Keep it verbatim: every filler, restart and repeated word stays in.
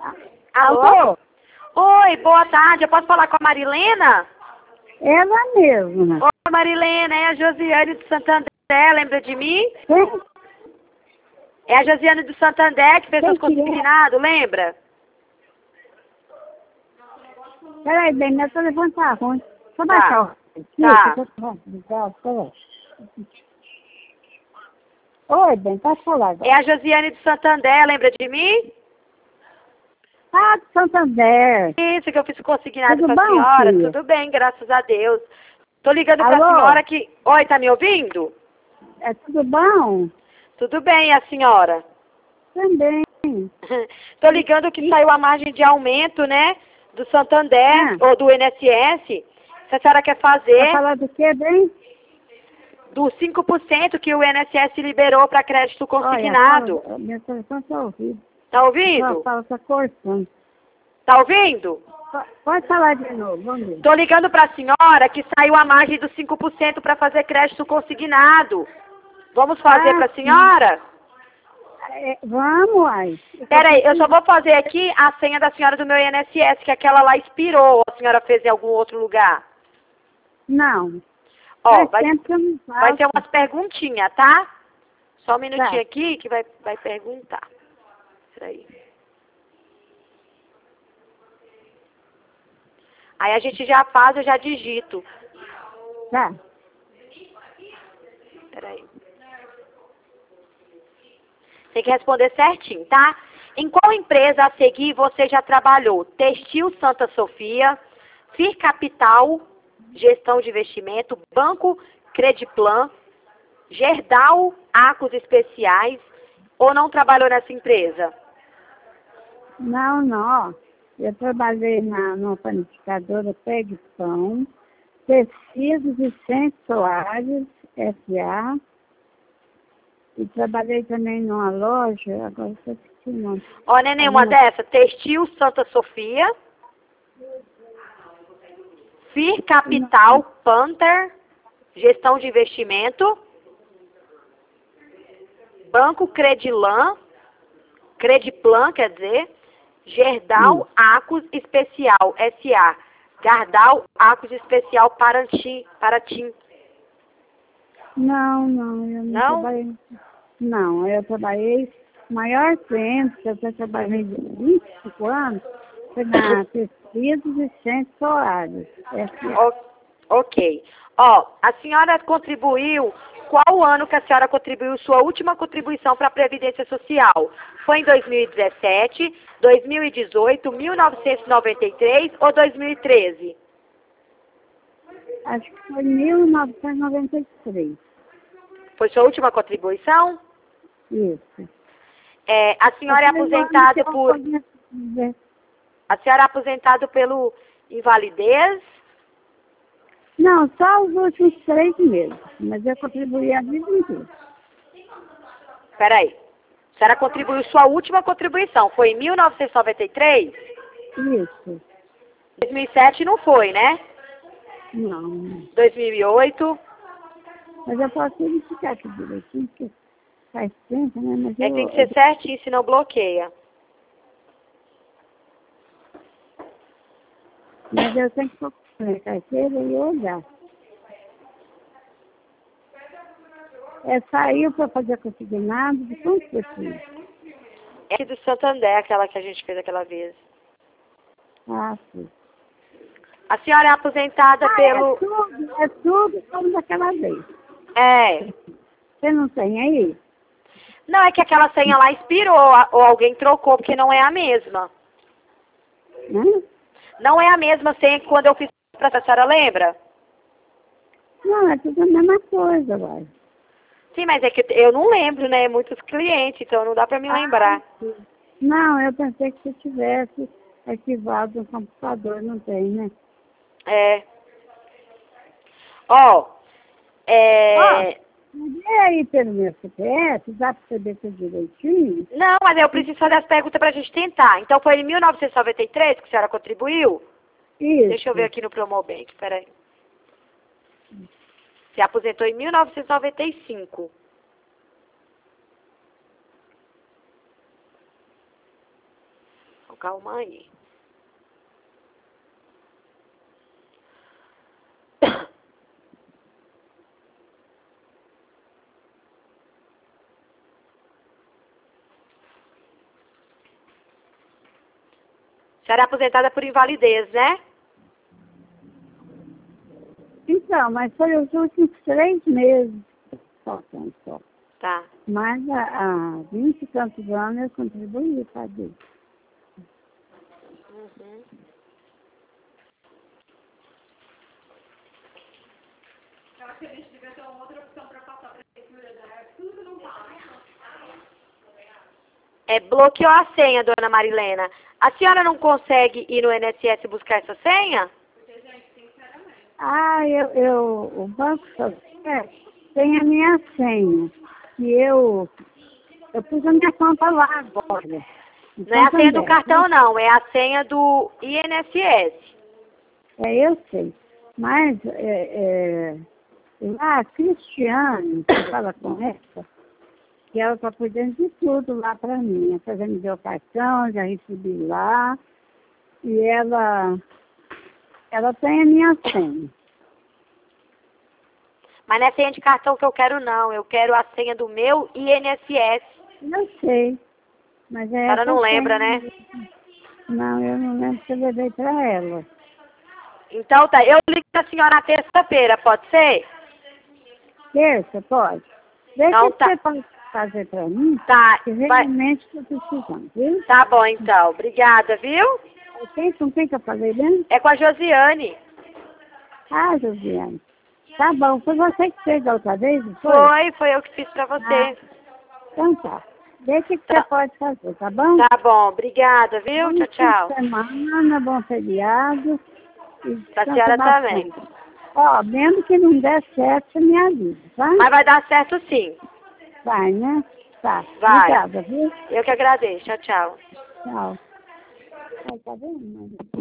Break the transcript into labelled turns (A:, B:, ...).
A: Alô? Oi, boa tarde. Eu posso falar com a Marilena?
B: Ela mesma.
A: Oi, Marilena, é a Josiane do Santander, lembra de mim?
B: Quem?
A: É a Josiane do Santander que fez
B: Quem
A: seus
B: que é?
A: consignados, lembra?
B: Peraí, bem, meu telefone tá ruim. Só
A: Tá.
B: baixar o...
A: Tá.
B: Tá. Peraí. Oi, bem, pode falar agora.
A: É a Josiane do Santander, lembra de mim?
B: Ah, de Santander.
A: Isso, que eu fiz o consignado
B: Tudo
A: pra
B: bom,
A: senhora.
B: filha?
A: Tudo bem, graças a Deus. Tô ligando pra
B: Alô?
A: senhora que... Oi, tá me ouvindo?
B: É tudo bom?
A: Tudo bem, a senhora?
B: Também.
A: Tô ligando que saiu a margem de aumento, né? Do Santander,
B: Ah.
A: ou do I N S S. Se a senhora quer
B: Vai
A: fazer
B: falar do quê, bem?
A: dos cinco por cento que o I N S S liberou para crédito consignado.
B: Olha, fala, meu telefone tá ouvindo.
A: Tá
B: Só
A: ouvindo?
B: fala, tá cortando.
A: Tá ouvindo?
B: Po- Pode falar de novo, vamos ver.
A: Tô ligando pra senhora que saiu a margem dos cinco por cento para fazer crédito consignado. Vamos fazer
B: Ah,
A: pra
B: sim.
A: senhora?
B: É, vamos, ai.
A: Peraí, eu só vou fazer aqui a senha da senhora do meu I N S S, que aquela lá expirou. A senhora fez em algum outro lugar?
B: Não.
A: Ó,
B: Faz
A: vai,
B: tempo que eu não
A: vai
B: faço.
A: ter umas perguntinhas, tá? Só um minutinho
B: Tá.
A: aqui que vai, vai perguntar. Peraí. Aí a gente já faz, eu já digito.
B: Tá.
A: Peraí. Tem que responder certinho, tá? Em qual empresa a seguir você já trabalhou? Textil Santa Sofia, Fir Capital, Gestão de Investimento, Banco Crediplan, Gerdau Arcos Especiais, ou não trabalhou nessa empresa?
B: Não, não. Ó. Eu trabalhei na, numa panificadora Pegue Pão, Tecidos e Centros Soares, S A E trabalhei também numa loja, agora eu esqueci o nome.
A: Ó, neném, uma dessa, Textil Santa Sofia, Fir Capital, Panther, Gestão de Investimento, Banco Credilan, Crediplan, quer dizer, Gerdau Arcos Especial, S A Gerdau Arcos Especial Paraty, Paraty.
B: Não, não, eu não,
A: Não?
B: trabalhei. Não, eu trabalhei maior tempo, que eu já trabalhei de vinte e cinco anos, foi na Tecidos e Centros Soares. S A
A: O- ok. Ó, a senhora contribuiu, qual ano que a senhora contribuiu sua última contribuição para a Previdência Social? Foi em dois mil e dezessete, dois mil e dezoito, mil novecentos e noventa e três ou dois mil e treze?
B: Acho que foi em mil novecentos e noventa e três.
A: Foi sua última contribuição?
B: Isso.
A: É, a senhora é aposentada por... A senhora é aposentada pelo invalidez?
B: Não, só os últimos três meses, mas eu contribuí a vida inteira.
A: Peraí. A senhora contribuiu sua última contribuição. Foi em mil novecentos e noventa e três?
B: Isso.
A: dois mil e sete não foi, né?
B: Não.
A: dois mil e oito?
B: Mas eu posso verificar aqui direitinho, porque faz tempo, né? Mas
A: É
B: eu,
A: que tem que ser certinho, senão bloqueia.
B: mas eu tenho que procurar na carteira e olhar. É, saiu para fazer consignado de quantos pessoas?
A: É do Santander, aquela que a gente fez aquela vez.
B: Ah, sim.
A: A senhora é aposentada
B: Ah,
A: pelo...
B: é tudo, é tudo como daquela vez.
A: É.
B: Você não tem aí?
A: Não, é que aquela senha lá expirou, a- ou alguém trocou, porque não é a mesma.
B: Né?
A: Não é a mesma senha que quando eu fiz pra a senhora, lembra?
B: Não, é tudo a mesma coisa agora.
A: Sim, mas é que eu não lembro, né? Muitos clientes, então não dá pra me lembrar.
B: Ah, não, eu pensei que você tivesse arquivado no computador, não tem, né?
A: É. Ó, é...
B: E aí, pelo meu C P F, dá para você ver tudo direitinho?
A: Não, mas eu preciso fazer as perguntas pra gente tentar. Então foi em mil novecentos e noventa e três que a senhora contribuiu?
B: Isso.
A: Deixa eu ver aqui no Promobank, peraí. Se aposentou em mil novecentos e noventa e cinco. Então, calma aí. A senhora é aposentada por invalidez, né?
B: Então, mas foi os últimos três meses faltando só.
A: Tá.
B: Mas há, há vinte e tantos anos eu contribuí para isso.
A: Uhum. Eu acho que a gente devia ter uma outra opção para passar para a prefeitura, né? Tudo não passa. É, bloqueou a senha, dona Marilena. A senhora não consegue ir no I N S S buscar essa senha?
B: Ah, eu, eu, o Banco Social tem a minha senha. E eu, eu pus a minha conta lá agora.
A: Não é a senha do cartão, não. É a senha do I N S S.
B: É, eu sei. Mas é, é, lá, a Cristiane, que fala com essa, que ela está cuidando de tudo lá para mim. Ela já me deu o cartão, já recebi lá. E ela, ela tem a minha senha.
A: Mas não é senha de cartão que eu quero, não. Eu quero a senha do meu I N S S.
B: Eu sei. Mas é
A: A senhora não
B: essa
A: lembra,
B: senha.
A: né?
B: Não, eu não lembro se eu levei para ela.
A: Então tá, eu ligo pra senhora na terça-feira, pode ser?
B: Terça, pode? Vê
A: Então
B: o que
A: tá.
B: você pode fazer para mim,
A: Tá,
B: que
A: vai.
B: realmente estou precisando, viu?
A: Tá bom então. Obrigada, viu?
B: Quem, com quem que eu falei mesmo?
A: É com a Josiane.
B: Ah, Josiane. Tá bom, foi você que fez da outra vez, não foi?
A: Foi, foi eu que fiz pra você.
B: Ah, então tá. Vê o que, que
A: Tá.
B: você pode fazer, tá bom?
A: Tá bom, obrigada, viu?
B: Bom
A: Tchau, tchau.
B: fim de semana, bom feriado. E
A: Pra
B: descansa
A: senhora também.
B: bastante. Ó, mesmo que não der certo, você me avisa, tá?
A: Mas vai dar certo sim.
B: Vai, né? Tá.
A: Vai.
B: Obrigada, viu?
A: Eu que agradeço. Tchau, tchau.
B: Tchau. Ai, tá vendo, mãe?